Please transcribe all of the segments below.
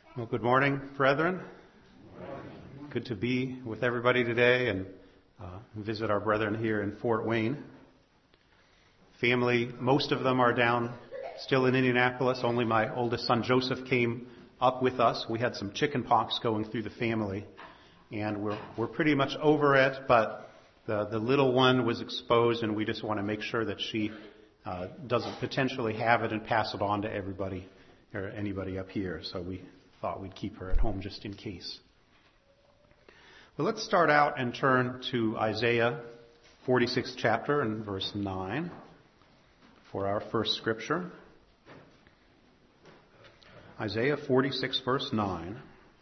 Well, good morning, brethren. Good to be with everybody today and visit our brethren here in Fort Wayne. Family, most of them are down still in Indianapolis. Only my oldest son Joseph came up with us. We had some chicken pox going through the family, and we're pretty much over it, but the little one was exposed, and we just want to make sure that she doesn't potentially have it and pass it on to everybody or anybody up here. So we thought we'd keep her at home just in case. Well, let's start out and turn to Isaiah 46th chapter and verse 9 for our first scripture. Isaiah 46 verse 9.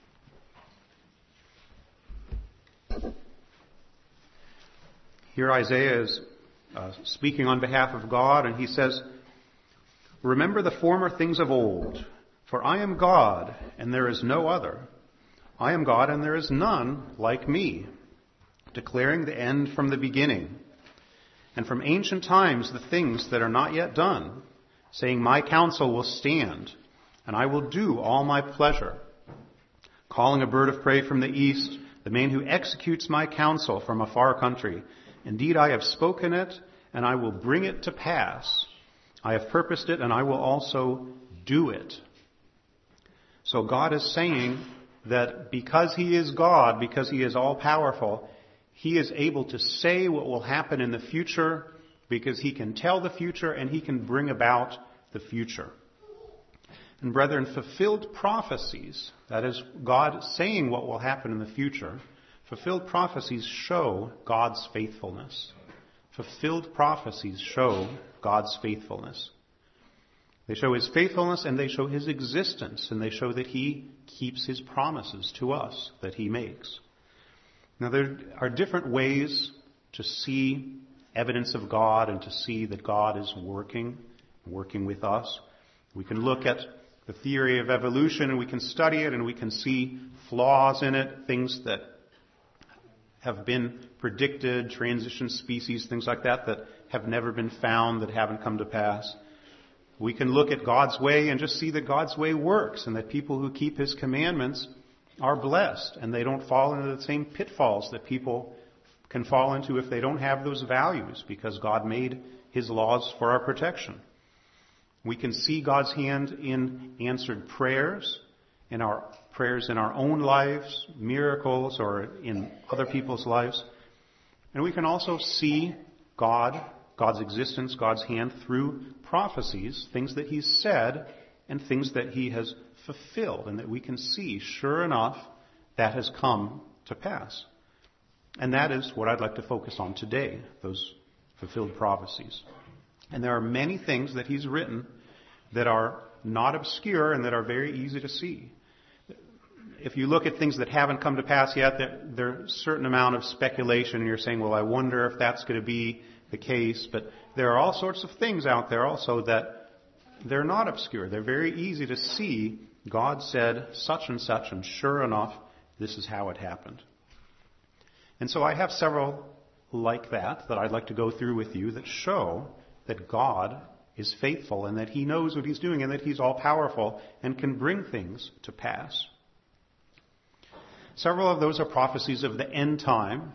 Here Isaiah is speaking on behalf of God, and he says, "Remember the former things of old, for I am God, and there is no other. I am God, and there is none like me, declaring the end from the beginning, and from ancient times the things that are not yet done, saying, My counsel will stand, and I will do all my pleasure. Calling a bird of prey from the east, the man who executes my counsel from a far country. Indeed, I have spoken it, and I will bring it to pass. I have purposed it, and I will also do it." So God is saying that because He is God, because He is all-powerful, He is able to say what will happen in the future because He can tell the future and He can bring about the future. And brethren, fulfilled prophecies, that is God saying what will happen in the future, fulfilled prophecies show God's faithfulness. Fulfilled prophecies show God's faithfulness. They show His faithfulness and they show His existence, and they show that He keeps His promises to us that He makes. Now there are different ways to see evidence of God and to see that God is working with us. We can look at the theory of evolution and we can study it and we can see flaws in it, things that have been predicted, transition species, things like that have never been found, that haven't come to pass. We can look at God's way and just see that God's way works and that people who keep His commandments are blessed and they don't fall into the same pitfalls that people can fall into if they don't have those values, because God made His laws for our protection. We can see God's hand in answered prayers, in our prayers in our own lives, miracles, or in other people's lives. And we can also see God's existence, God's hand through prophecies, things that He's said and things that He has fulfilled, and that we can see, sure enough, that has come to pass. And that is what I'd like to focus on today, those fulfilled prophecies. And there are many things that He's written that are not obscure and that are very easy to see. If you look at things that haven't come to pass yet, there's a certain amount of speculation, and you're saying, well, I wonder if that's going to be the case. But there are all sorts of things out there also that they're not obscure. They're very easy to see. God said such and such, and sure enough, this is how it happened. And so I have several like that I'd like to go through with you that show that God is faithful and that He knows what He's doing and that He's all-powerful and can bring things to pass. Several of those are prophecies of the end time.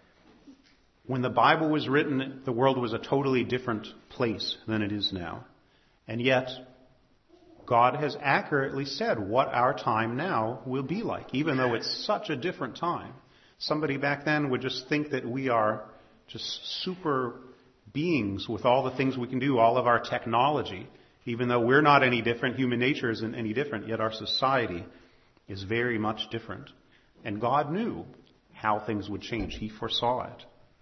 When the Bible was written, the world was a totally different place than it is now. And yet, God has accurately said what our time now will be like, even though it's such a different time. Somebody back then would just think that we are just super beings with all the things we can do, all of our technology. Even though we're not any different, human nature isn't any different, yet our society is very much different. And God knew how things would change. He foresaw it.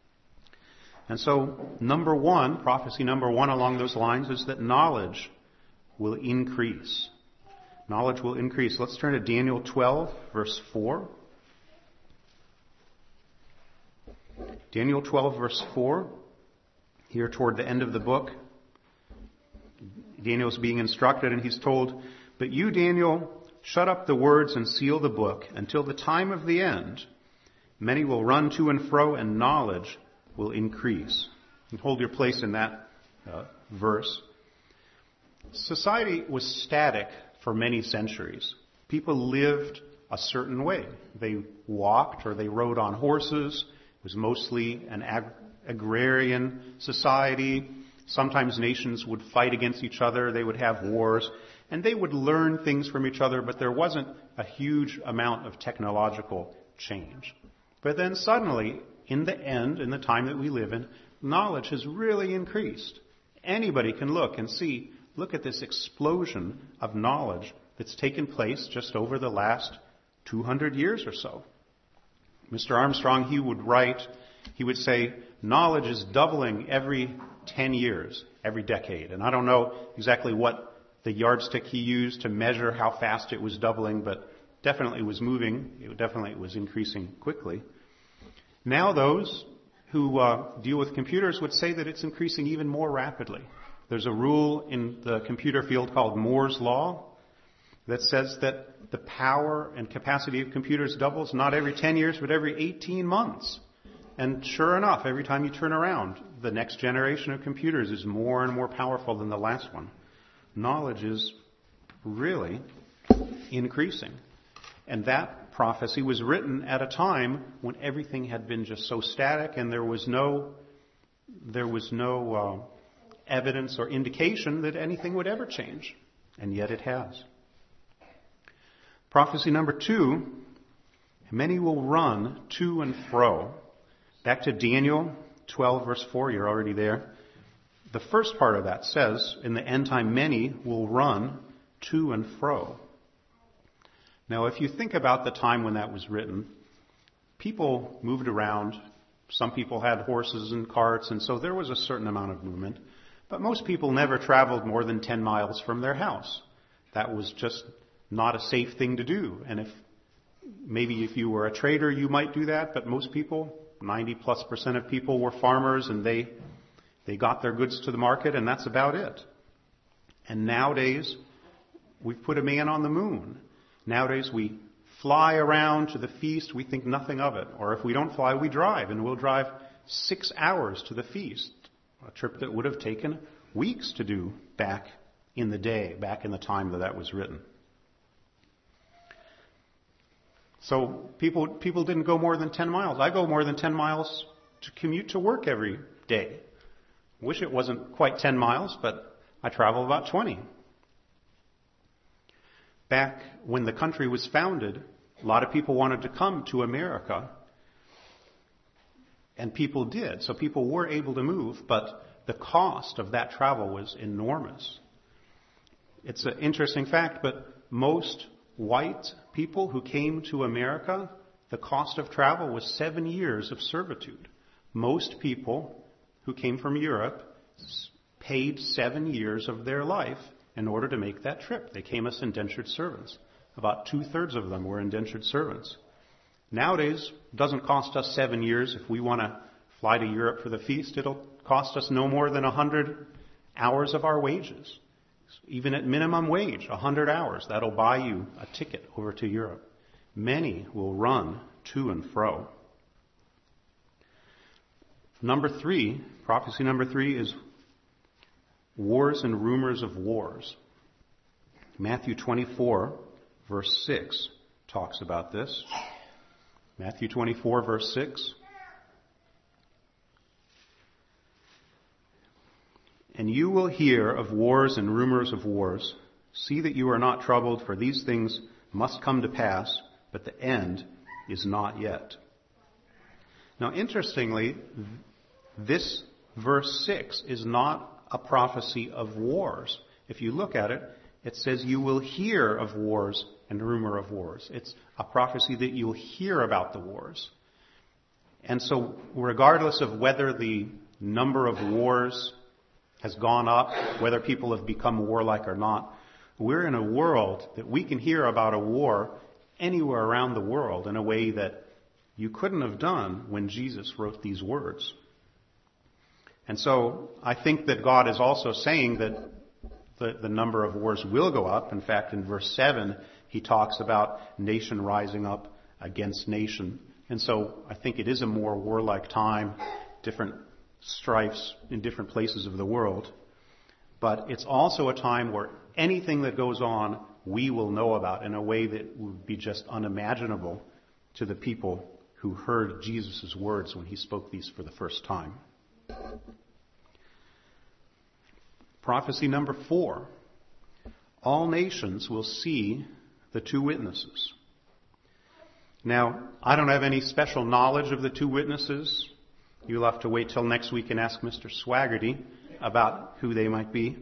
And so, prophecy number one along those lines is that knowledge will increase. Knowledge will increase. Let's turn to Daniel 12, verse 4. Daniel 12, verse 4. Here toward the end of the book, Daniel's being instructed, and he's told, "But you, Daniel, shut up the words and seal the book until the time of the end. Many will run to and fro, and knowledge will increase." And hold your place in that verse. Society was static for many centuries. People lived a certain way. They walked or they rode on horses. It was mostly an agrarian society. Sometimes nations would fight against each other. They would have wars. And they would learn things from each other, but there wasn't a huge amount of technological change. But then suddenly, in the end, in the time that we live in, knowledge has really increased. Anybody can look and see, look at this explosion of knowledge that's taken place just over the last 200 years or so. Mr. Armstrong, he would say, knowledge is doubling every 10 years, every decade. And I don't know exactly what the yardstick he used to measure how fast it was doubling, but definitely was moving. It definitely was increasing quickly. Now those who deal with computers would say that it's increasing even more rapidly. There's a rule in the computer field called Moore's Law that says that the power and capacity of computers doubles not every 10 years, but every 18 months. And sure enough, every time you turn around, the next generation of computers is more and more powerful than the last one. Knowledge is really increasing. And that prophecy was written at a time when everything had been just so static and there was no evidence or indication that anything would ever change. And yet it has. Prophecy number 2, many will run to and fro. Back to Daniel 12 verse 4, you're already there. The first part of that says, in the end time, many will run to and fro. Now, if you think about the time when that was written, people moved around. Some people had horses and carts, and so there was a certain amount of movement. But most people never traveled more than 10 miles from their house. That was just not a safe thing to do. And if you were a trader, you might do that, but most people, 90+% of people were farmers, and they got their goods to the market, and that's about it. And nowadays, we've put a man on the moon. Nowadays, we fly around to the feast, we think nothing of it. Or if we don't fly, we drive, and we'll drive 6 hours to the feast. A trip that would have taken weeks to do back in the day, back in the time that was written. So people didn't go more than 10 miles. I go more than 10 miles to commute to work every day. Wish it wasn't quite 10 miles, but I travel about 20. Back when the country was founded, a lot of people wanted to come to America, and people did. So people were able to move, but the cost of that travel was enormous. It's an interesting fact, but most white people who came to America, the cost of travel was 7 years of servitude. Most people who came from Europe paid 7 years of their life in order to make that trip. They came as indentured servants. About 2/3 of them were indentured servants. Nowadays, it doesn't cost us 7 years. If we want to fly to Europe for the feast, it'll cost us no more than 100 hours of our wages. Even at minimum wage, 100 hours. That'll buy you a ticket over to Europe. Many will run to and fro. Prophecy number 3 is wars and rumors of wars. Matthew 24, verse 6 talks about this. Matthew 24, verse 6. And you will hear of wars and rumors of wars. See that you are not troubled, for these things must come to pass, but the end is not yet. Now, interestingly, this verse 6 is not a prophecy of wars. If you look at it, it says you will hear of wars and rumor of wars. It's a prophecy that you'll hear about the wars. And so, regardless of whether the number of wars has gone up, whether people have become warlike or not, we're in a world that we can hear about a war anywhere around the world in a way that you couldn't have done when Jesus wrote these words. And so I think that God is also saying that the number of wars will go up. In fact, in verse 7, he talks about nation rising up against nation. And so I think it is a more warlike time, different strifes in different places of the world. But it's also a time where anything that goes on we will know about in a way that would be just unimaginable to the people who heard Jesus' words when he spoke these for the first time. Prophecy number 4. All nations will see the two witnesses. Now, I don't have any special knowledge of the two witnesses. You'll have to wait till next week and ask Mr. Swaggerty about who they might be.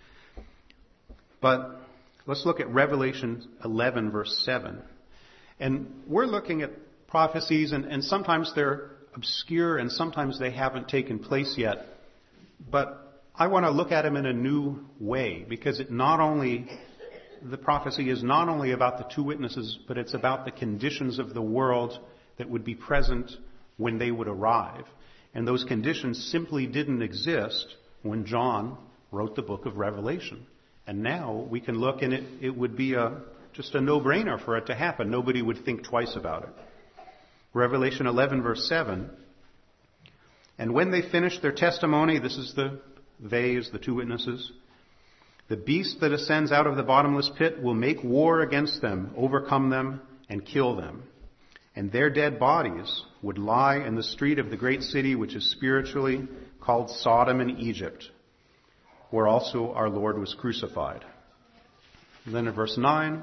But let's look at Revelation 11, verse 7. And we're looking at prophecies, and sometimes they're obscure, and sometimes they haven't taken place yet. But I want to look at them in a new way, because the prophecy is not only about the two witnesses, but it's about the conditions of the world that would be present when they would arrive. And those conditions simply didn't exist when John wrote the book of Revelation. And now we can look, and it would be just a no-brainer for it to happen. Nobody would think twice about it. Revelation 11, verse 7. And when they finished their testimony, this is the two witnesses, the beast that ascends out of the bottomless pit will make war against them, overcome them, and kill them. And their dead bodies would lie in the street of the great city, which is spiritually called Sodom and Egypt, where also our Lord was crucified. And then in verse 9,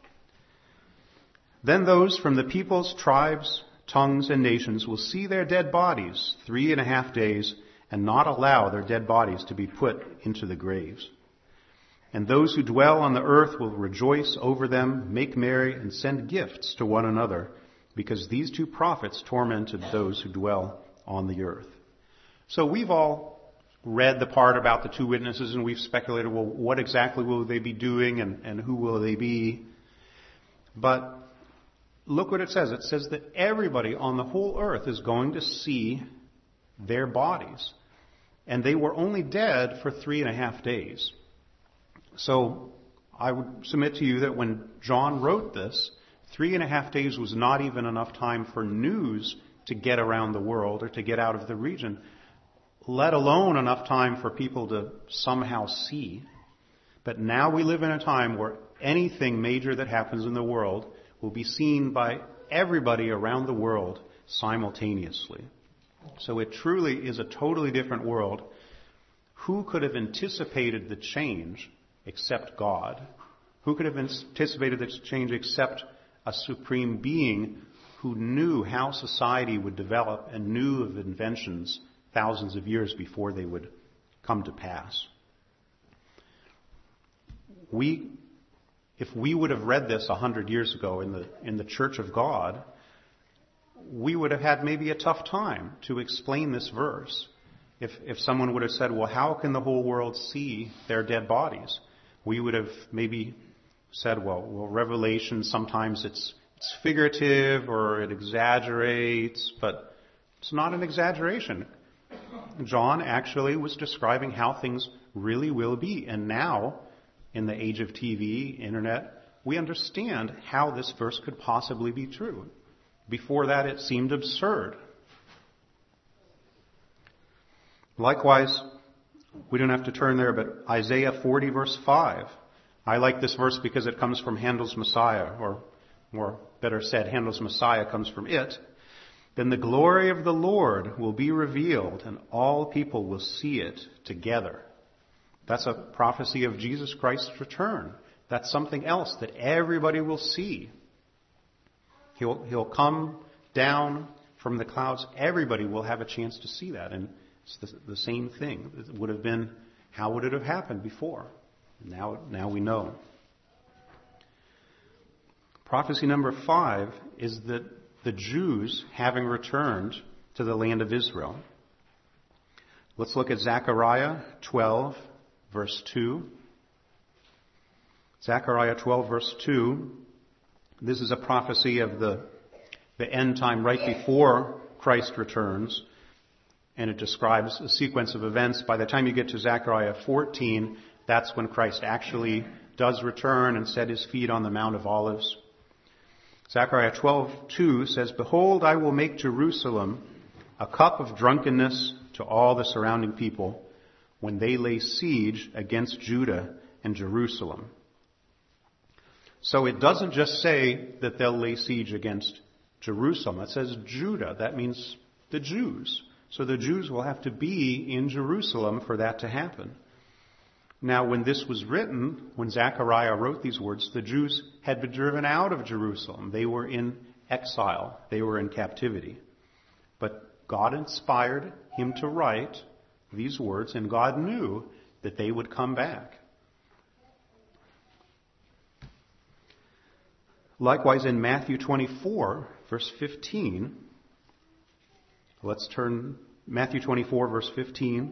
then those from the peoples, tribes, tongues, and nations will see their dead bodies 3.5 days and not allow their dead bodies to be put into the graves. And those who dwell on the earth will rejoice over them, make merry, and send gifts to one another, because these two prophets tormented those who dwell on the earth. So we've all read the part about the two witnesses, and we've speculated, well, what exactly will they be doing, and who will they be? But look what it says. It says that everybody on the whole earth is going to see their bodies. And they were only dead for 3.5 days. So I would submit to you that when John wrote this, 3.5 days was not even enough time for news to get around the world or to get out of the region, let alone enough time for people to somehow see. But now we live in a time where anything major that happens in the world will be seen by everybody around the world simultaneously. So it truly is a totally different world. Who could have anticipated the change except God? Who could have anticipated this change except a supreme being who knew how society would develop and knew of inventions thousands of years before they would come to pass? If we would have read this 100 years ago in the Church of God, we would have had maybe a tough time to explain this verse. If someone would have said, well, how can the whole world see their dead bodies? We would have maybe said, well, Revelation, sometimes it's figurative or it exaggerates, but it's not an exaggeration. John actually was describing how things really will be. And now, in the age of TV, internet, we understand how this verse could possibly be true. Before that, it seemed absurd. Likewise, we don't have to turn there, but Isaiah 40, verse 5. I like this verse because it comes from Handel's Messiah, or more better said, Handel's Messiah comes from it. Then the glory of the Lord will be revealed, and all people will see it together. That's a prophecy of Jesus Christ's return. That's something else that everybody will see. He'll come down from the clouds. Everybody will have a chance to see that. And it's the same thing. It would have been, how would it have happened before? Now we know. Prophecy number 5 is that the Jews having returned to the land of Israel. Let's look at Zechariah 12, verse 2. Zechariah 12, verse 2. This is a prophecy of the end time right before Christ returns. And it describes a sequence of events. By the time you get to Zechariah 14, that's when Christ actually does return and set his feet on the Mount of Olives. Zechariah 12:2 says, "Behold, I will make Jerusalem a cup of drunkenness to all the surrounding people when they lay siege against Judah and Jerusalem." So it doesn't just say that they'll lay siege against Jerusalem. It says Judah. That means the Jews. So the Jews will have to be in Jerusalem for that to happen. Now, when this was written, when Zechariah wrote these words, the Jews had been driven out of Jerusalem. They were in exile. They were in captivity. But God inspired him to write these words, and God knew that they would come back. Likewise, in Matthew 24, verse 15, let's turn Matthew 24, verse 15.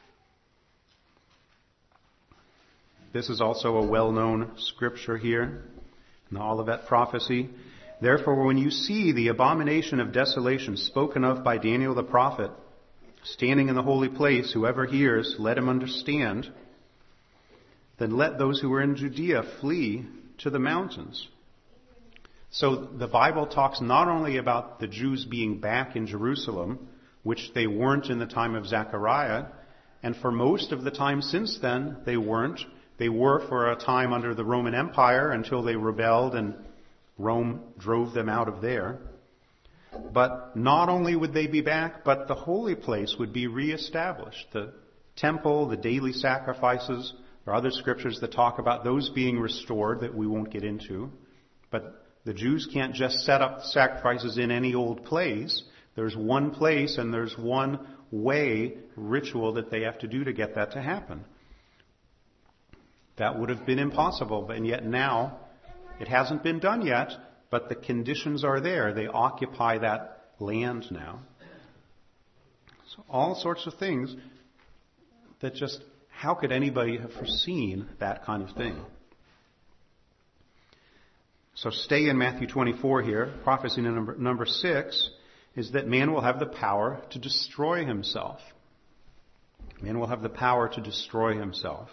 This is also a well-known scripture here in the Olivet prophecy. Therefore, when you see the abomination of desolation spoken of by Daniel the prophet, standing in the holy place, whoever hears, let him understand. Then let those who are in Judea flee to the mountains. So the Bible talks not only about the Jews being back in Jerusalem, which they weren't in the time of Zechariah, and for most of the time since then, they weren't. They were for a time under the Roman Empire until they rebelled and Rome drove them out of there. But not only would they be back, but the holy place would be reestablished. The temple, the daily sacrifices, there are other scriptures that talk about those being restored that we won't get into. But the Jews can't just set up sacrifices in any old place. There's one place and there's one way, ritual that they have to do to get that to happen. That would have been impossible, and yet now it hasn't been done yet, but the conditions are there. They occupy that land now. So all sorts of things that just, how could anybody have foreseen that kind of thing? So stay in Matthew 24 here. Prophecy number 6 is that man will have the power to destroy himself. Man will have the power to destroy himself.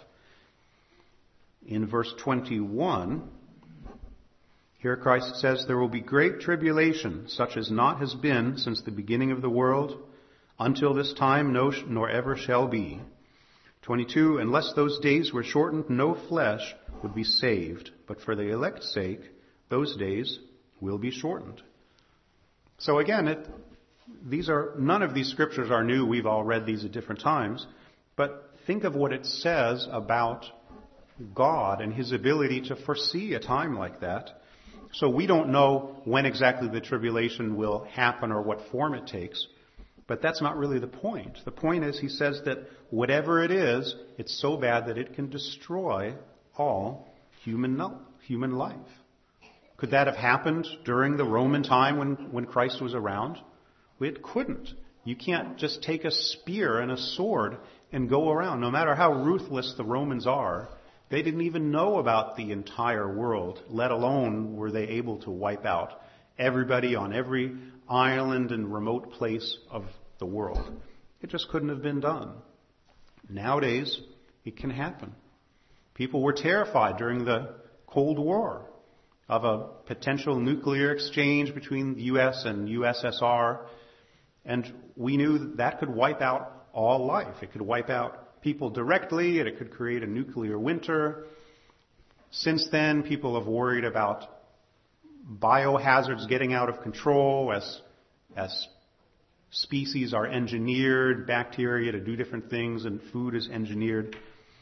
In verse 21, here Christ says, there will be great tribulation, such as not has been since the beginning of the world, until this time, no, nor ever shall be. 22, unless those days were shortened, no flesh would be saved, but for the elect's sake, those days will be shortened. So again, none of these scriptures are new. We've all read these at different times. But think of what it says about God and His ability to foresee a time like that. So we don't know when exactly the tribulation will happen or what form it takes. But that's not really the point. The point is, He says that whatever it is, it's so bad that it can destroy all human life. Could that have happened during the Roman time when Christ was around? It couldn't. You can't just take a spear and a sword and go around. No matter how ruthless the Romans are, they didn't even know about the entire world, let alone were they able to wipe out everybody on every island and remote place of the world. It just couldn't have been done. Nowadays, it can happen. People were terrified during the Cold War of a potential nuclear exchange between the U.S. and USSR, and we knew that could wipe out all life. It could wipe out people directly, and it could create a nuclear winter. Since then, people have worried about biohazards getting out of control as species are engineered, bacteria to do different things, and food is engineered.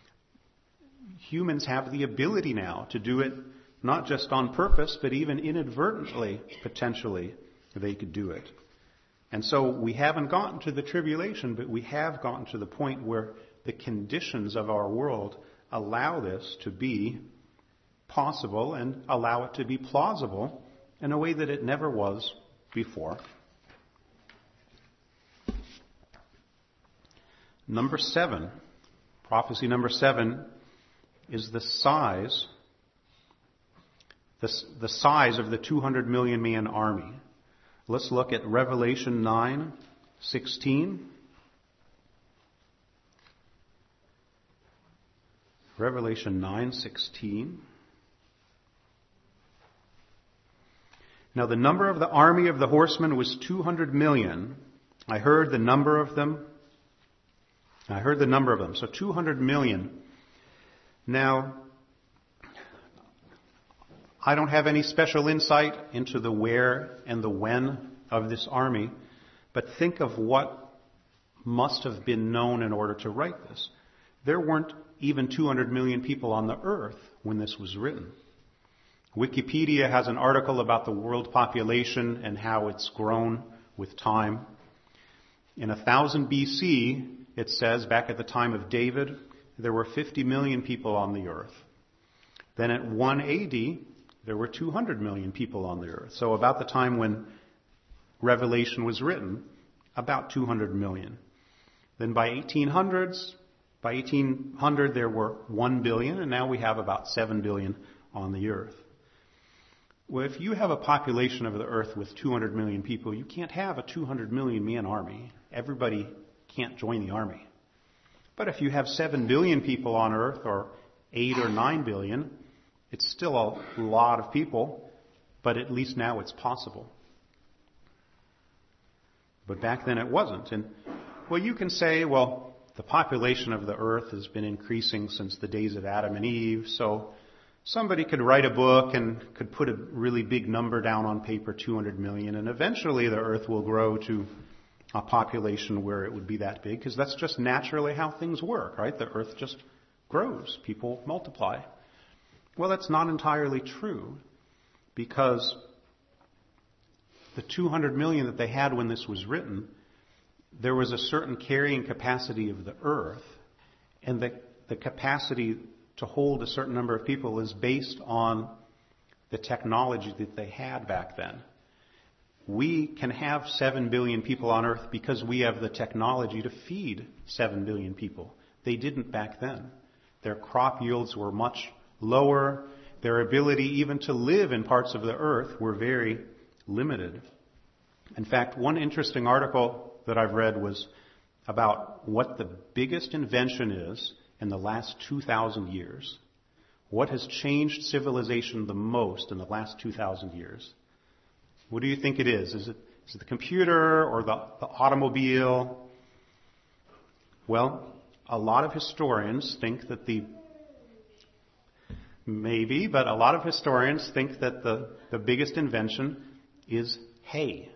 Humans have the ability now to do it not just on purpose, but even inadvertently, potentially, they could do it. And so we haven't gotten to the tribulation, but we have gotten to the point where the conditions of our world allow this to be possible and allow it to be plausible in a way that it never was before. Number 7, prophecy number 7, is the size of the 200 million man army. Let's look at Revelation 9:16. Revelation 9:16. Now the number of the army of the horsemen was 200 million. I heard the number of them. So 200 million. Now, I don't have any special insight into the where and the when of this army, but think of what must have been known in order to write this. There weren't even 200 million people on the earth when this was written. Wikipedia has an article about the world population and how it's grown with time. In 1000 BC, it says, back at the time of David, there were 50 million people on the earth. Then at 1 AD, there were 200 million people on the earth. So about the time when Revelation was written, about 200 million. Then by 1800 there were 1 billion, and now we have about 7 billion on the earth. Well, if you have a population of the earth with 200 million people, you can't have a 200 million man army. Everybody can't join the army. But if you have 7 billion people on earth, or 8 or 9 billion, it's still a lot of people, but at least now it's possible. But back then it wasn't. And, well, you can say, well, the population of the earth has been increasing since the days of Adam and Eve, so somebody could write a book and could put a really big number down on paper, 200 million, and eventually the earth will grow to a population where it would be that big, because that's just naturally how things work, right? The earth just grows. People multiply. Well, that's not entirely true, because the 200 million that they had when this was written, there was a certain carrying capacity of the earth, and the capacity to hold a certain number of people is based on the technology that they had back then. We can have 7 billion people on earth because we have the technology to feed 7 billion people. They didn't back then. Their crop yields were much lower. Their ability even to live in parts of the earth were very limited. In fact, one interesting article that I've read was about what the biggest invention is in the last 2,000 years. What has changed civilization the most in the last 2,000 years? What do you think it is? Is it the computer or the automobile? Well, a lot of historians think that the biggest invention is hay.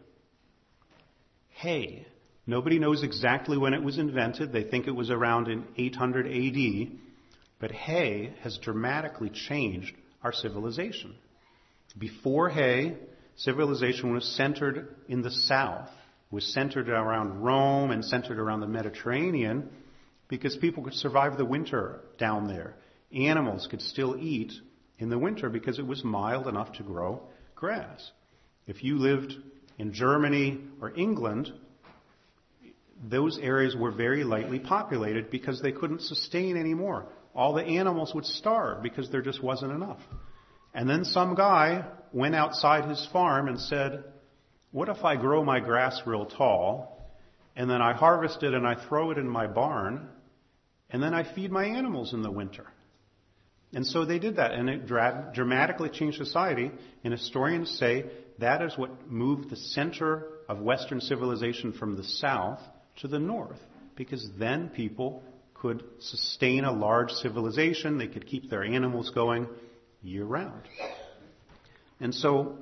Hay. Nobody knows exactly when it was invented. They think it was around in 800 AD. But hay has dramatically changed our civilization. Before hay, civilization was centered in the south. It was centered around Rome and centered around the Mediterranean because people could survive the winter down there. Animals could still eat in the winter because it was mild enough to grow grass. If you lived in Germany or England, those areas were very lightly populated because they couldn't sustain anymore. All the animals would starve because there just wasn't enough. And then some guy went outside his farm and said, what if I grow my grass real tall, and then I harvest it and I throw it in my barn, and then I feed my animals in the winter? And so they did that, and it dramatically changed society. And historians say that is what moved the center of Western civilization from the south to the north, because then people could sustain a large civilization. They could keep their animals going year-round. And so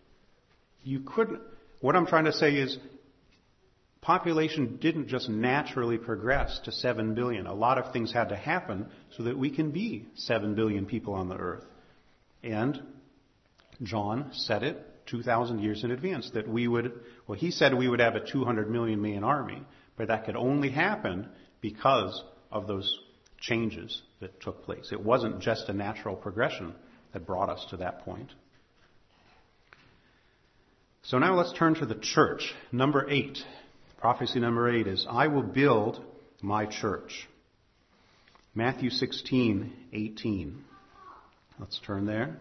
what I'm trying to say is population didn't just naturally progress to 7 billion. A lot of things had to happen so that we can be 7 billion people on the earth. And John said it 2,000 years in advance that he said we would have a 200 million man army, but that could only happen because of those changes that took place. It wasn't just a natural progression that brought us to that point. So now let's turn to the church. Number 8. Prophecy number 8 is, I will build my church. Matthew 16:18. Let's turn there.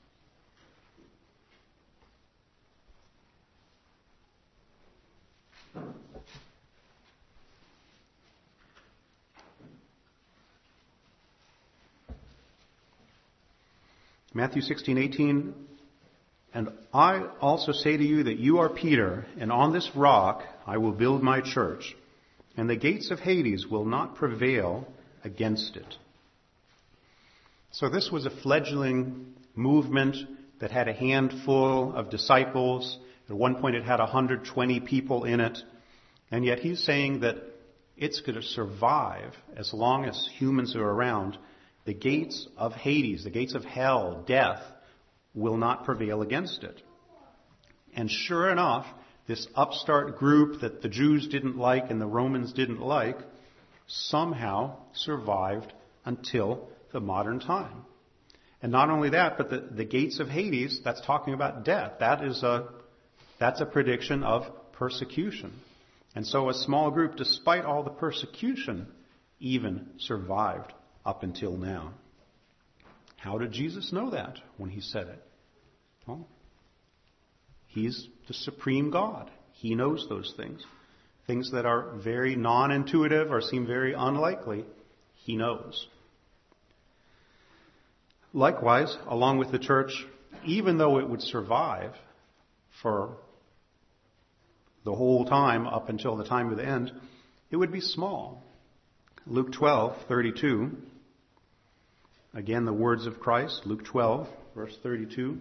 Matthew 16:18, and I also say to you that you are Peter, and on this rock I will build my church, and the gates of Hades will not prevail against it. So this was a fledgling movement that had a handful of disciples. At one point it had 120 people in it. And yet he's saying that it's going to survive as long as humans are around. The gates of Hades, the gates of hell, death, will not prevail against it. And sure enough, this upstart group that the Jews didn't like and the Romans didn't like somehow survived until the modern time. And not only that, but the gates of Hades, that's talking about death. That's a prediction of persecution. And so a small group, despite all the persecution, even survived up until now. How did Jesus know that when he said it? Well, he's the supreme God. He knows those things. Things that are very non-intuitive or seem very unlikely, he knows. Likewise, along with the church, even though it would survive for the whole time up until the time of the end, it would be small. Luke 12:32. Again, the words of Christ, Luke 12, verse 32.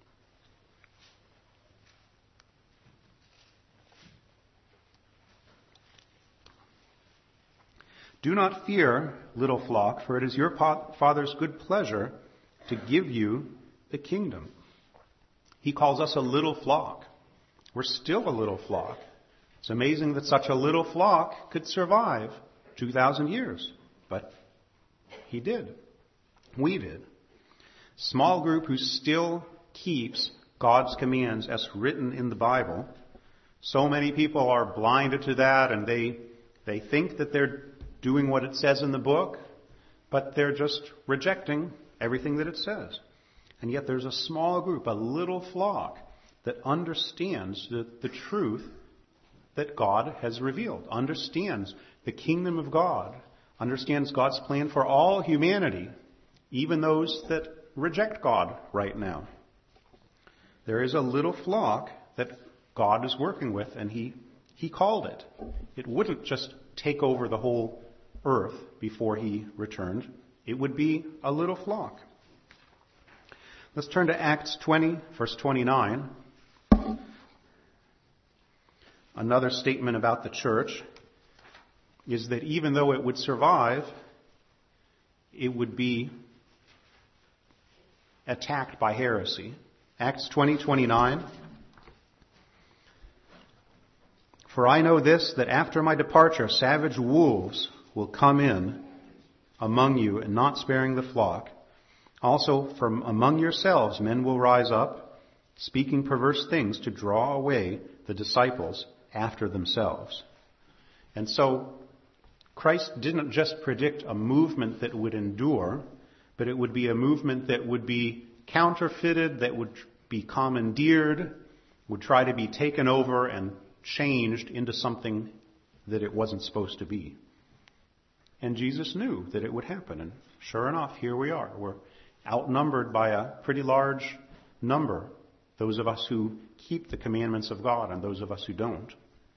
Do not fear, little flock, for it is your Father's good pleasure to give you the kingdom. He calls us a little flock. We're still a little flock. It's amazing that such a little flock could survive 2,000 years. But he did. We did. Small group who still keeps God's commands as written in the Bible. So many people are blinded to that, and they think that they're doing what it says in the book, but they're just rejecting everything that it says. And yet there's a small group, a little flock, that understands the truth that God has revealed, understands the kingdom of God, understands God's plan for all humanity, even those that reject God right now. There is a little flock that God is working with, and He called it. It wouldn't just take over the whole earth before He returned. It would be a little flock. Let's turn to Acts 20, verse 29. Another statement about the church is that even though it would survive, it would be attacked by heresy. Acts 20:29. For I know this, that after my departure, savage wolves will come in among you, and not sparing the flock. Also, from among yourselves, men will rise up, speaking perverse things to draw away the disciples after themselves. And so, Christ didn't just predict a movement that would endure, but it would be a movement that would be counterfeited, that would be commandeered, would try to be taken over and changed into something that it wasn't supposed to be. And Jesus knew that it would happen. And sure enough, here we are. We're outnumbered by a pretty large number, those of us who keep the commandments of God and those of us who don't.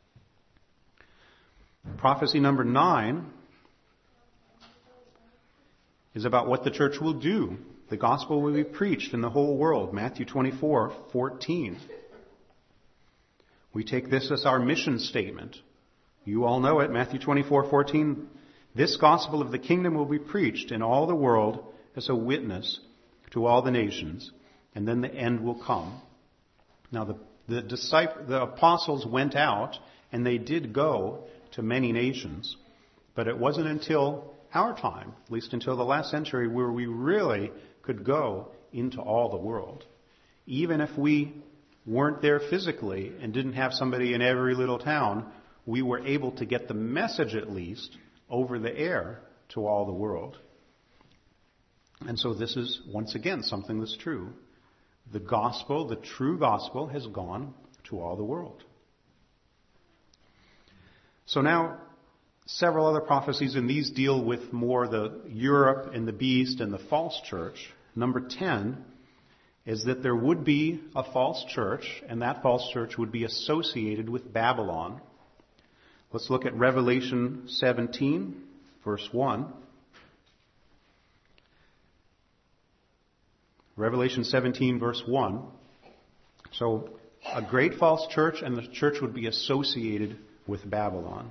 Prophecy number 9 is about what the church will do. The gospel will be preached in the whole world. Matthew 24:14. We take this as our mission statement. You all know it, Matthew 24:14. This gospel of the kingdom will be preached in all the world as a witness to all the nations, and then the end will come. Now the apostles went out, and they did go to many nations, but it wasn't until our time, at least until the last century, where we really could go into all the world. Even if we weren't there physically and didn't have somebody in every little town, we were able to get the message at least over the air to all the world. And so this is, once again, something that's true. The gospel, the true gospel, has gone to all the world. So now, several other prophecies, and these deal with more the Europe and the beast and the false church. Number 10 is that there would be a false church, and that false church would be associated with Babylon. Let's look at Revelation 17, verse 1. Revelation 17, verse 1. So a great false church, and the church would be associated with Babylon.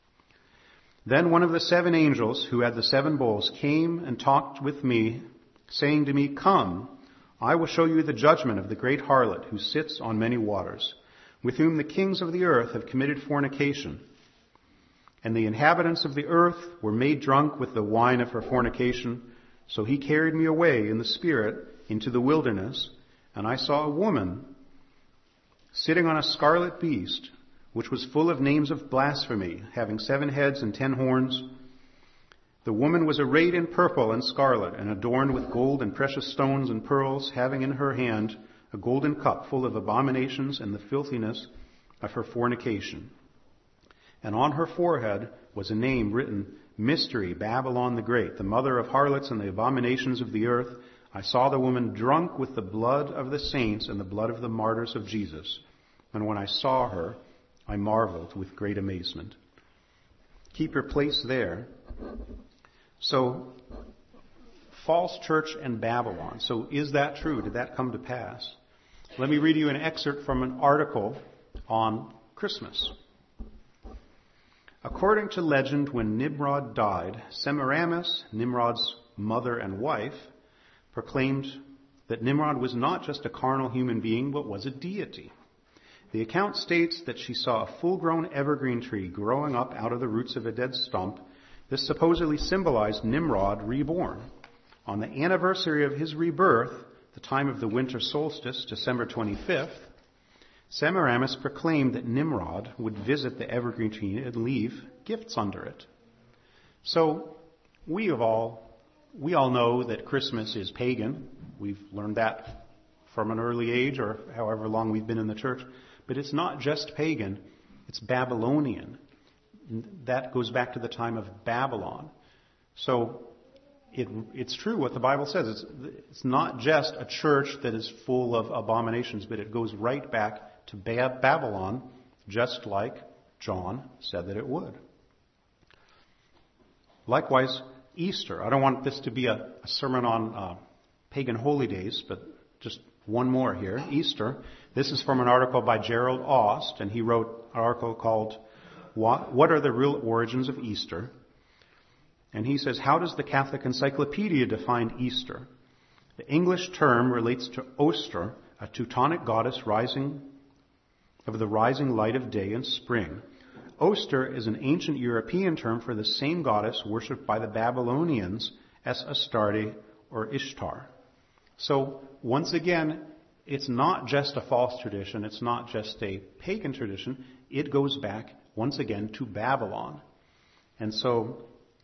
Then one of the 7 angels who had the 7 bowls came and talked with me, saying to me, "Come, I will show you the judgment of the great harlot who sits on many waters, with whom the kings of the earth have committed fornication. And the inhabitants of the earth were made drunk with the wine of her fornication. So he carried me away in the Spirit into the wilderness, and I saw a woman sitting on a scarlet beast, which was full of names of blasphemy, having 7 heads and 10 horns. The woman was arrayed in purple and scarlet, and adorned with gold and precious stones and pearls, having in her hand a golden cup full of abominations and the filthiness of her fornication. And on her forehead was a name written, Mystery, Babylon the Great, the mother of harlots and the abominations of the earth. I saw the woman drunk with the blood of the saints and the blood of the martyrs of Jesus. And when I saw her, I marveled with great amazement." Keep your place there. So, false church and Babylon. So is that true? Did that come to pass? Let me read you an excerpt from an article on Christmas. According to legend, when Nimrod died, Semiramis, Nimrod's mother and wife, proclaimed that Nimrod was not just a carnal human being, but was a deity. The account states that she saw a full-grown evergreen tree growing up out of the roots of a dead stump. This supposedly symbolized Nimrod reborn. On the anniversary of his rebirth, the time of the winter solstice, December 25th, Semiramis proclaimed that Nimrod would visit the evergreen tree and leave gifts under it. So we all know that Christmas is pagan. We've learned that from an early age, or however long we've been in the church. But it's not just pagan, it's Babylonian. That goes back to the time of Babylon. So it's true what the Bible says. It's not just a church that is full of abominations, but it goes right back to Babylon, just like John said that it would. Likewise, Easter. I don't want this to be a sermon on pagan holy days, but just one more here. Easter. This is from an article by Gerald Aust, and he wrote an article called What are the Real Origins of Easter? And he says, how does the Catholic Encyclopedia define Easter? The English term relates to Oster, a Teutonic goddess of the rising light of day in spring. Oster is an ancient European term for the same goddess worshipped by the Babylonians as Astarte or Ishtar. So, once again, it's not just a false tradition, it's not just a pagan tradition, it goes back, once again, to Babylon. And so,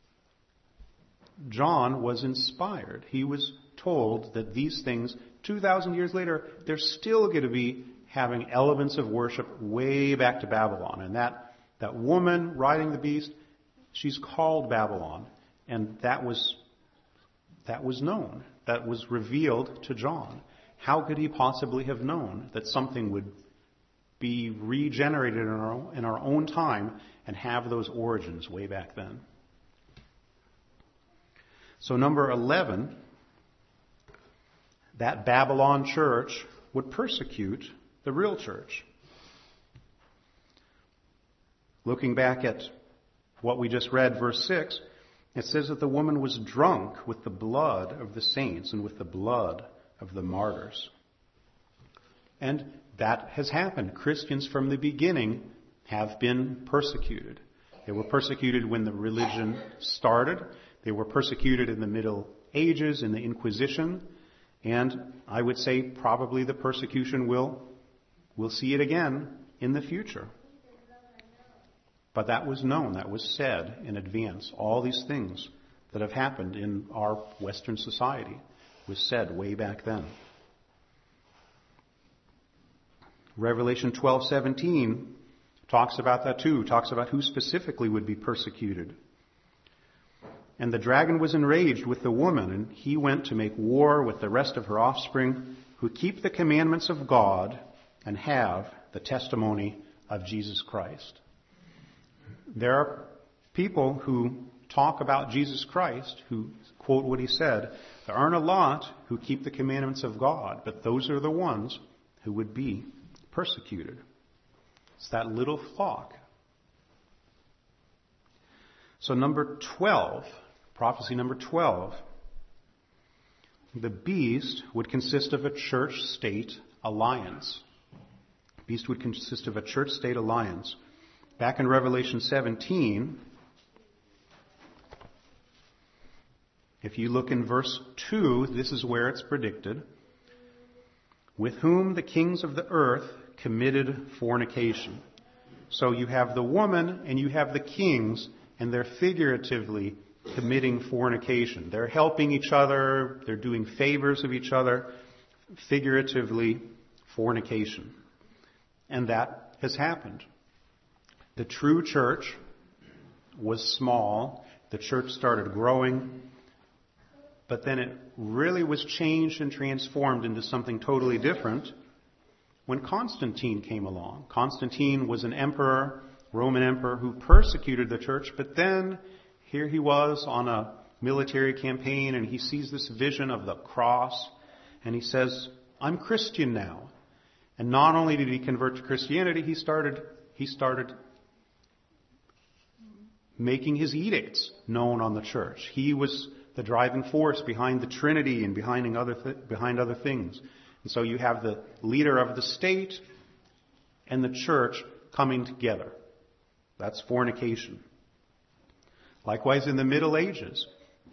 John was inspired. He was told that these things, 2,000 years later, they're still going to be having elements of worship way back to Babylon. And that woman riding the beast, she's called Babylon. And that was known. That was revealed to John. How could he possibly have known that something would be regenerated in our own time and have those origins way back then? So number 11, that Babylon church would persecute the real church. Looking back at what we just read, verse 6, it says that the woman was drunk with the blood of the saints and with the blood of the martyrs. And that has happened. Christians from the beginning have been persecuted. They were persecuted when the religion started. They were persecuted in the Middle Ages, in the Inquisition. And I would say probably the persecution we'll see it again in the future. But that was known, that was said in advance. All these things that have happened in our Western society was said way back then. Revelation 12:17 talks about that too, talks about who specifically would be persecuted. And the dragon was enraged with the woman, and he went to make war with the rest of her offspring, who keep the commandments of God and have the testimony of Jesus Christ. There are people who talk about Jesus Christ, who quote what he said, there aren't a lot who keep the commandments of God, but those are the ones who would be persecuted. It's that little flock. So number 12, prophecy number 12, the beast would consist of a church-state alliance. The beast would consist of a church-state alliance. Back in Revelation 17, if you look in verse 2, this is where it's predicted. With whom the kings of the earth committed fornication. So you have the woman and you have the kings, and they're figuratively committing fornication. They're helping each other. They're doing favors of each other. Figuratively, fornication. And that has happened. The true church was small. The church started growing. But then it really was changed and transformed into something totally different when Constantine came along. Constantine was an emperor, Roman emperor, who persecuted the church, but then here he was on a military campaign, and he sees this vision of the cross, and he says, I'm Christian now. And not only did he convert to Christianity, he started making his edicts known on the church. He was the driving force behind the Trinity and behind other things. And so you have the leader of the state and the church coming together. That's fornication. Likewise, in the Middle Ages,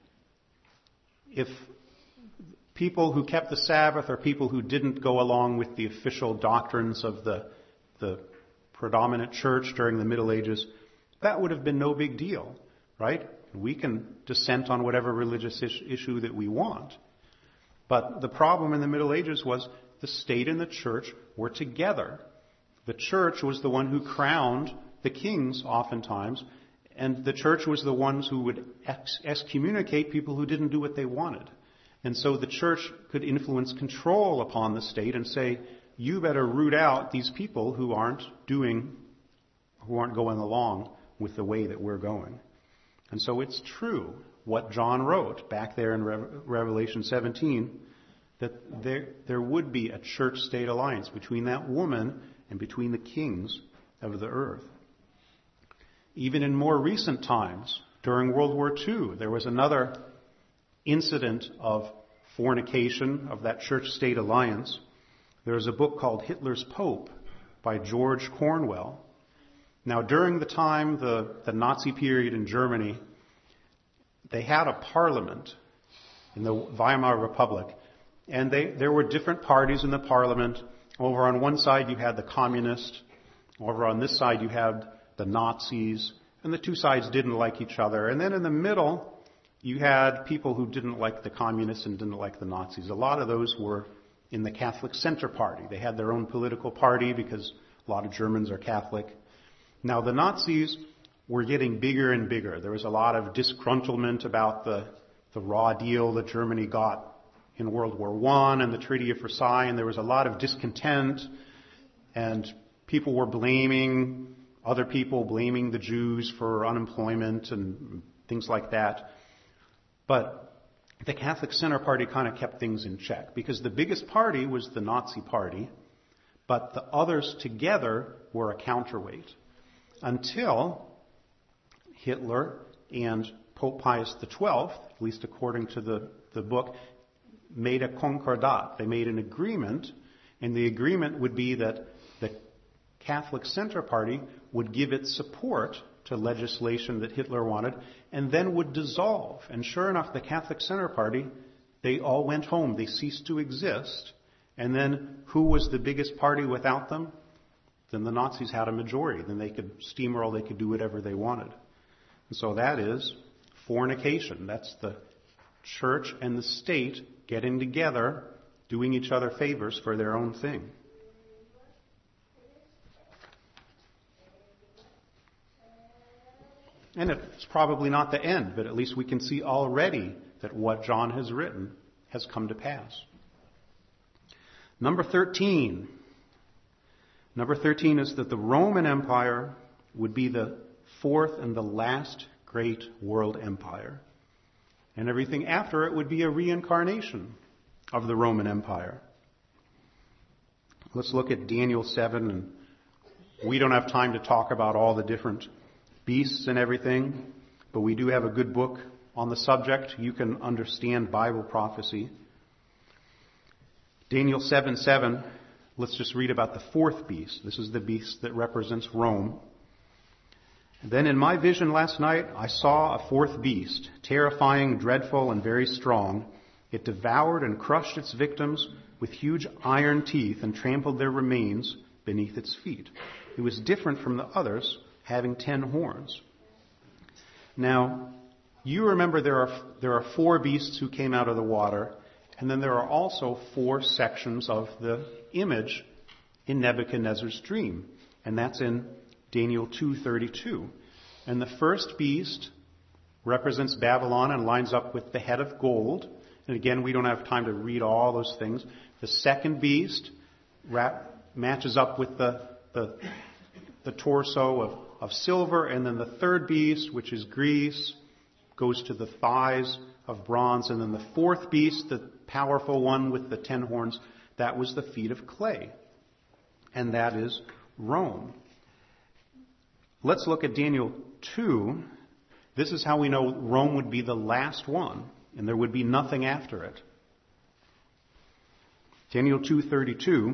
if people who kept the Sabbath or people who didn't go along with the official doctrines of the predominant church during the Middle Ages, that would have been no big deal, right? We can dissent on whatever religious issue that we want. But the problem in the Middle Ages was the state and the church were together. The church was the one who crowned the kings oftentimes, and the church was the ones who would excommunicate people who didn't do what they wanted. And so the church could influence control upon the state and say, you better root out these people who aren't going along with the way that we're going. And so it's true what John wrote back there in Revelation 17, that there would be a church-state alliance between that woman and between the kings of the earth. Even in more recent times, during World War II, there was another incident of fornication, of that church-state alliance. There was a book called Hitler's Pope by George Cornwell. Now, during the time, the Nazi period in Germany, they had a parliament in the Weimar Republic, and there were different parties in the parliament. Over on one side, you had the communists. Over on this side, you had the Nazis, and the two sides didn't like each other. And then in the middle, you had people who didn't like the communists and didn't like the Nazis. A lot of those were in the Catholic Center Party. They had their own political party because a lot of Germans are Catholic. Now, the Nazis were getting bigger and bigger. There was a lot of disgruntlement about the raw deal that Germany got in World War I and the Treaty of Versailles, and there was a lot of discontent, and people were blaming other people, blaming the Jews for unemployment and things like that. But the Catholic Center Party kind of kept things in check, because the biggest party was the Nazi Party, but the others together were a counterweight. Until Hitler and Pope Pius XII, at least according to the book, made a concordat. They made an agreement, and the agreement would be that the Catholic Center Party would give its support to legislation that Hitler wanted, and then would dissolve. And sure enough, the Catholic Center Party, they all went home. They ceased to exist. And then who was the biggest party without them? Then the Nazis had a majority. Then they could steamroll, they could do whatever they wanted. And so that is fornication. That's the church and the state getting together, doing each other favors for their own thing. And it's probably not the end, but at least we can see already that what John has written has come to pass. Number 13. Number 13 is that the Roman Empire would be the fourth and the last great world empire. And everything after it would be a reincarnation of the Roman Empire. Let's look at Daniel 7, and we don't have time to talk about all the different beasts and everything, but we do have a good book on the subject. You can understand Bible prophecy. Daniel 7:7, let's just read about the fourth beast. This is the beast that represents Rome. Then in my vision last night, I saw a fourth beast, terrifying, dreadful, and very strong. It devoured and crushed its victims with huge iron teeth and trampled their remains beneath its feet. It was different from the others, having 10 horns. Now, you remember there are 4 beasts who came out of the water, and then there are also 4 sections of the image in Nebuchadnezzar's dream, and that's in Daniel 2:32. And the first beast represents Babylon and lines up with the head of gold. And again, we don't have time to read all those things. The second beast matches up with the torso of silver. And then the third beast, which is Greece, goes to the thighs of bronze. And then the fourth beast, the powerful one with the 10 horns, that was the feet of clay. And that is Rome. Let's look at Daniel 2. This is how we know Rome would be the last one, and there would be nothing after it. Daniel 2:32.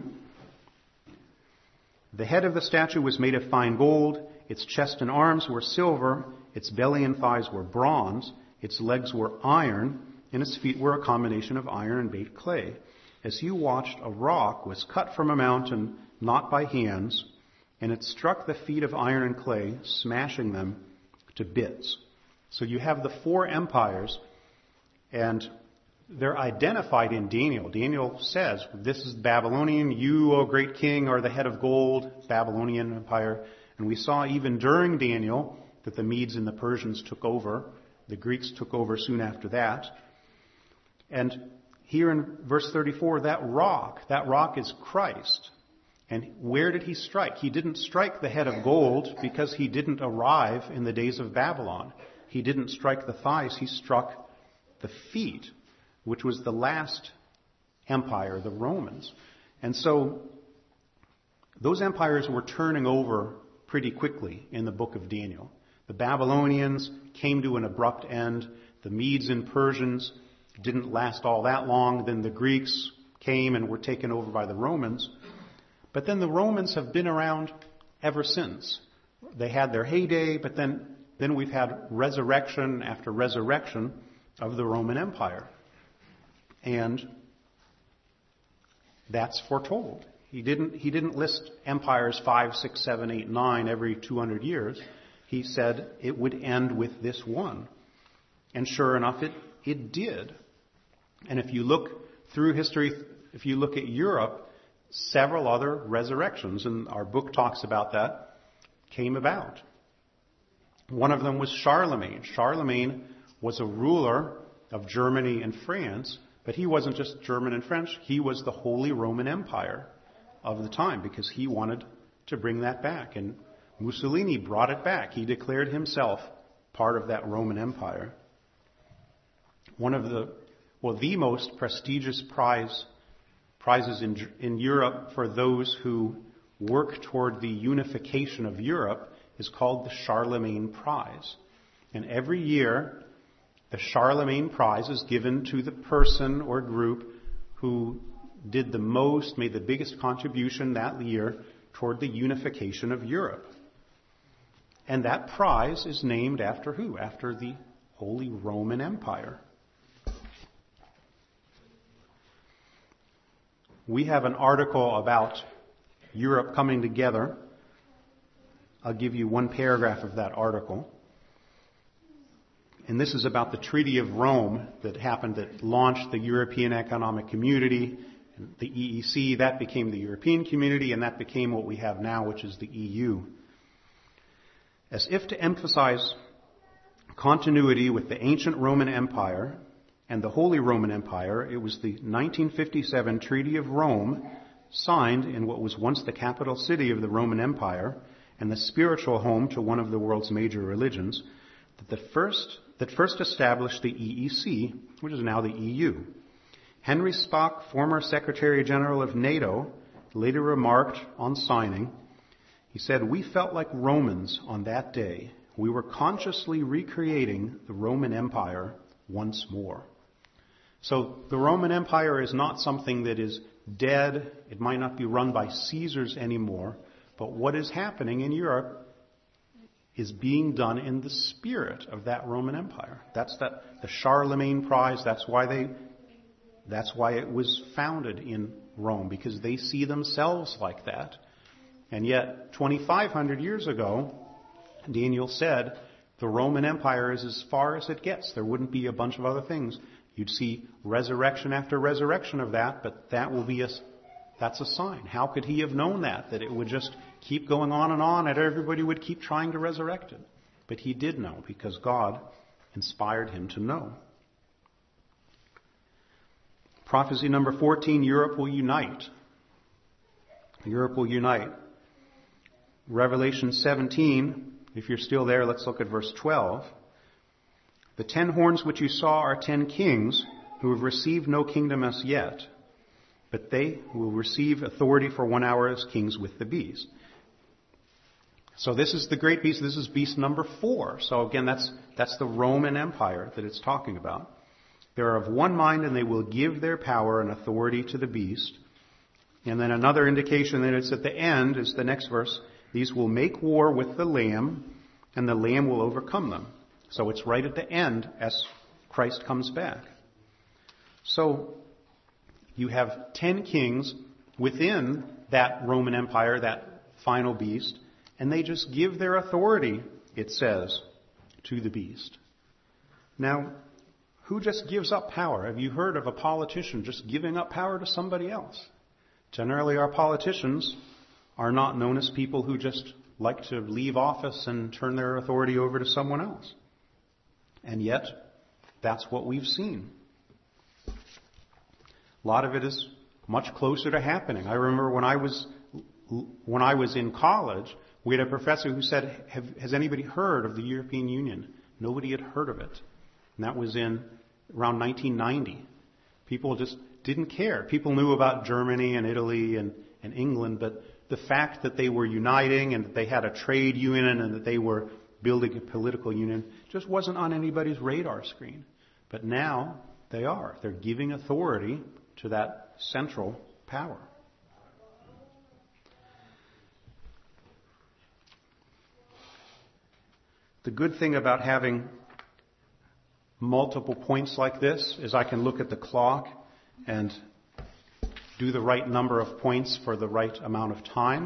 The head of the statue was made of fine gold, its chest and arms were silver, its belly and thighs were bronze, its legs were iron, and its feet were a combination of iron and baked clay. As you watched, a rock was cut from a mountain, not by hands, and it struck the feet of iron and clay, smashing them to bits. So you have the 4 empires, and they're identified in Daniel. Daniel says, this is Babylonian, you, O great king, are the head of gold, Babylonian Empire. And we saw even during Daniel that the Medes and the Persians took over. The Greeks took over soon after that. And here in verse 34, that rock is Christ. And where did he strike? He didn't strike the head of gold because he didn't arrive in the days of Babylon. He didn't strike the thighs, he struck the feet, which was the last empire, the Romans. And so those empires were turning over pretty quickly in the book of Daniel. The Babylonians came to an abrupt end. The Medes and Persians didn't last all that long. Then the Greeks came and were taken over by the Romans. But then the Romans have been around ever since. They had their heyday, but then we've had resurrection after resurrection of the Roman Empire. And that's foretold. He didn't list empires 5, 6, 7, 8, 9 every 200 years. He said it would end with this one. And sure enough, it did. And if you look through history, if you look at Europe, several other resurrections, and our book talks about that, came about. One of them was Charlemagne. Charlemagne was a ruler of Germany and France, but he wasn't just German and French. He was the Holy Roman Empire of the time because he wanted to bring that back. And Mussolini brought it back. He declared himself part of that Roman Empire. One of the most prestigious prizes in Europe for those who work toward the unification of Europe is called the Charlemagne Prize. And every year, the Charlemagne Prize is given to the person or group who did the most, made the biggest contribution that year toward the unification of Europe. And that prize is named after who? After the Holy Roman Empire. We have an article about Europe coming together. I'll give you one paragraph of that article. And this is about the Treaty of Rome that launched the European Economic Community, the EEC. That became the European Community, and that became what we have now, which is the EU. As if to emphasize continuity with the ancient Roman Empire and the Holy Roman Empire, it was the 1957 Treaty of Rome, signed in what was once the capital city of the Roman Empire and the spiritual home to one of the world's major religions, that the first that first established the EEC, which is now the EU. Henry Spock, former Secretary General of NATO, later remarked on signing, he said, "We felt like Romans on that day. We were consciously recreating the Roman Empire once more." So the Roman Empire is not something that is dead. It might not be run by Caesars anymore. But what is happening in Europe is being done in the spirit of that Roman Empire. That's the Charlemagne Prize. That's why it was founded in Rome, because they see themselves like that. And yet, 2,500 years ago, Daniel said, the Roman Empire is as far as it gets. There wouldn't be a bunch of other things. You'd see resurrection after resurrection of that, but that's a sign. How could he have known that it would just keep going on and everybody would keep trying to resurrect it? But he did know, because God inspired him to know. Prophecy number 14, Europe will unite. Europe will unite. Revelation 17, if you're still there, let's look at verse 12. "The 10 horns which you saw are 10 kings who have received no kingdom as yet, but they will receive authority for 1 hour as kings with the beast." So this is the great beast. This is beast number 4. So again, that's the Roman Empire that it's talking about. "They are of one mind, and they will give their power and authority to the beast." And then another indication that it's at the end is the next verse. "These will make war with the Lamb, and the Lamb will overcome them." So it's right at the end as Christ comes back. So you have 10 kings within that Roman Empire, that final beast, and they just give their authority, it says, to the beast. Now, who just gives up power? Have you heard of a politician just giving up power to somebody else? Generally, our politicians are not known as people who just like to leave office and turn their authority over to someone else. And yet, that's what we've seen. A lot of it is much closer to happening. I remember when I was in college, we had a professor who said, has anybody heard of the European Union? Nobody had heard of it. And that was in around 1990. People just didn't care. People knew about Germany and Italy and England, but the fact that they were uniting and that they had a trade union and that they were building a political union just wasn't on anybody's radar screen. But now they are. They're giving authority to that central power. The good thing about having multiple points like this is I can look at the clock and do the right number of points for the right amount of time.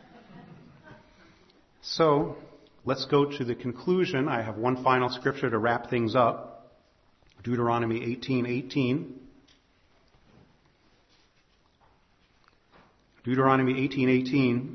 So let's go to the conclusion. I have one final scripture to wrap things up. Deuteronomy 18:18. Deuteronomy 18:18.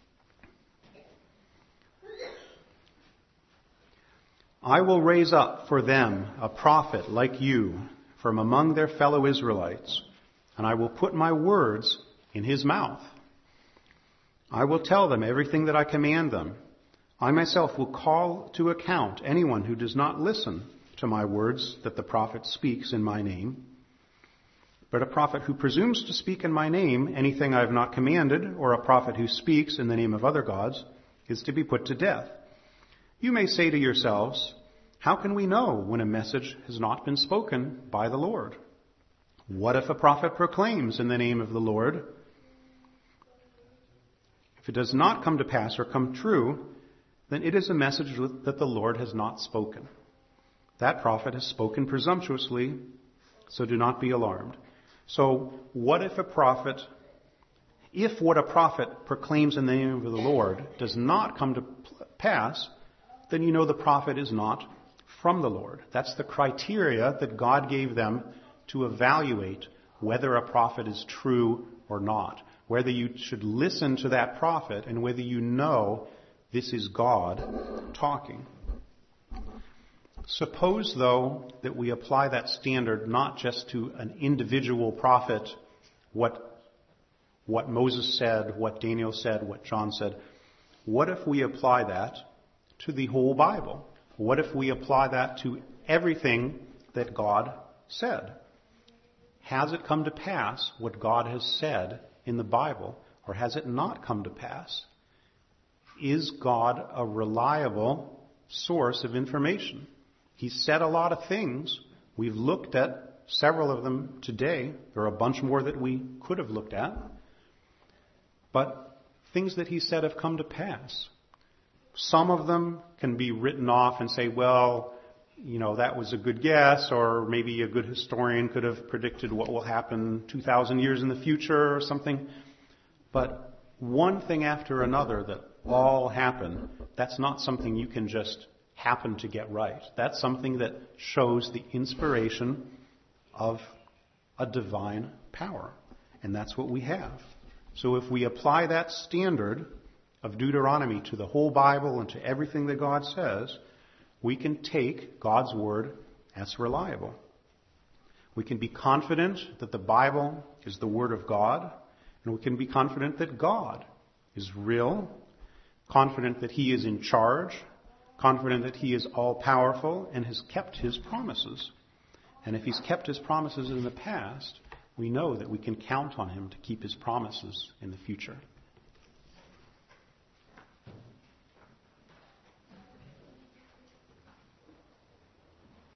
"I will raise up for them a prophet like you from among their fellow Israelites, and I will put my words in his mouth. I will tell them everything that I command them. I myself will call to account anyone who does not listen to my words that the prophet speaks in my name. But a prophet who presumes to speak in my name anything I have not commanded, or a prophet who speaks in the name of other gods, is to be put to death. You may say to yourselves, how can we know when a message has not been spoken by the Lord? What if a prophet proclaims in the name of the Lord? If it does not come to pass or come true, then it is a message that the Lord has not spoken. That prophet has spoken presumptuously, so do not be alarmed." So what if what a prophet proclaims in the name of the Lord does not come to pass, then you know the prophet is not from the Lord. That's the criteria that God gave them to evaluate whether a prophet is true or not, whether you should listen to that prophet and whether you know this is God talking. Suppose, though, that we apply that standard not just to an individual prophet, what Moses said, what Daniel said, what John said. What if we apply that to the whole Bible? What if we apply that to everything that God said. Has it come to pass what God has said in the Bible, or has it not come to pass? Is God a reliable source of information? He said a lot of things. We've looked at several of them today. There are a bunch more that we could have looked at. But things that he said have come to pass. Some of them can be written off and say, well, that was a good guess, or maybe a good historian could have predicted what will happen 2,000 years in the future or something. But one thing after another that all happen, that's not something you can just happen to get right. That's something that shows the inspiration of a divine power. And that's what we have. So if we apply that standard of Deuteronomy to the whole Bible and to everything that God says, we can take God's word as reliable. We can be confident that the Bible is the word of God, and we can be confident that God is real, confident that he is in charge, confident that he is all-powerful and has kept his promises. And if he's kept his promises in the past, we know that we can count on him to keep his promises in the future.